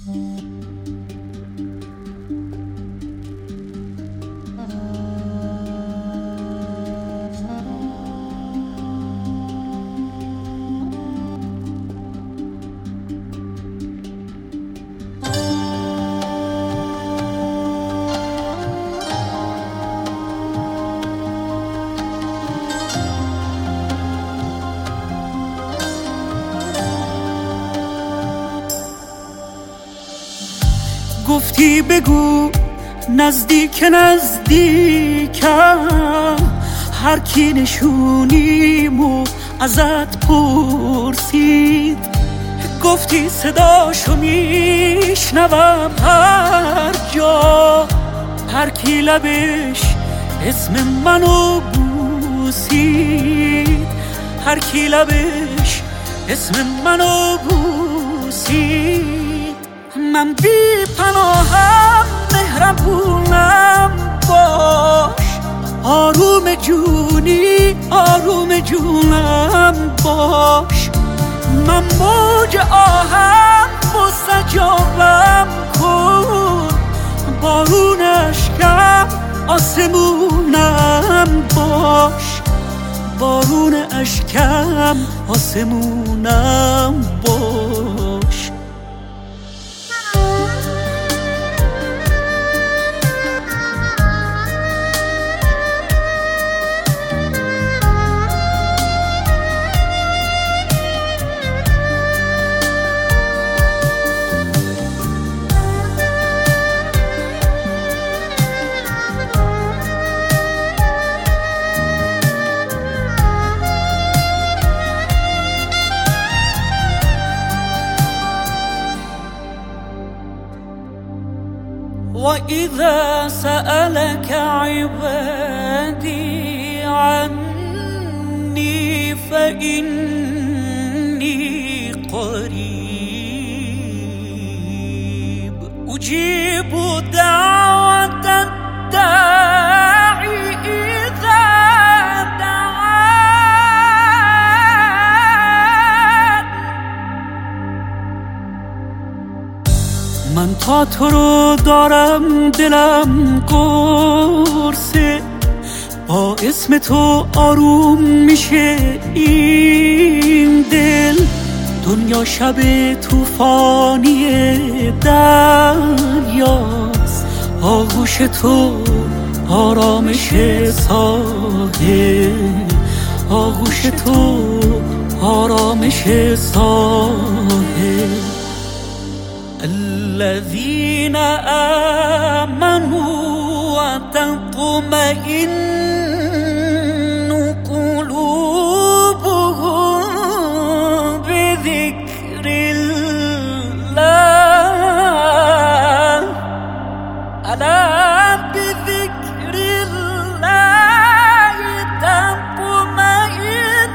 گفتی بگو نزدیک نزدیکم، هر کی نشونیمو ازت پرسید. گفتی صداشو میشنوم هر جا، هر کی لبش اسم منو بوسید، هر کی لبش اسم منو بوسید. من بی پناهم مهربونم باش، آروم جونی آروم جونم باش. من موج آهم مستجابم کن، بارون اشکم آسمونم باش، بارون اشکم آسمونم باش. وإذا سألك عبادي عني فإني قريب أجيب دعوة الداعي إذا دعان. من تا تو رو دارم دلم قرصه، با اسم تو آروم میشه این دل. دنیا شب طوفانی دریاست، آغوش تو آرامش ساحل، آغوش تو آرامش ساحل. الذين آمنوا وتطمئن قلوبهم بذكر الله، ألا بذكر الله تطمئن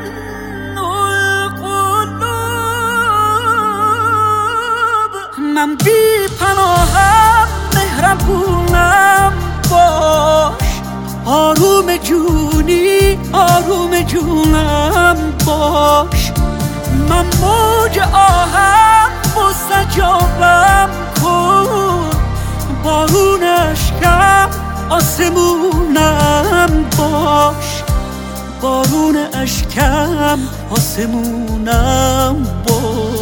القلوب. من بی پناهم مهربونم باش، آروم جونی آروم جونم باش. من موج آهم مستجابم کن، بارون اشکم آسمونم باش، بارون اشکم آسمونم باش.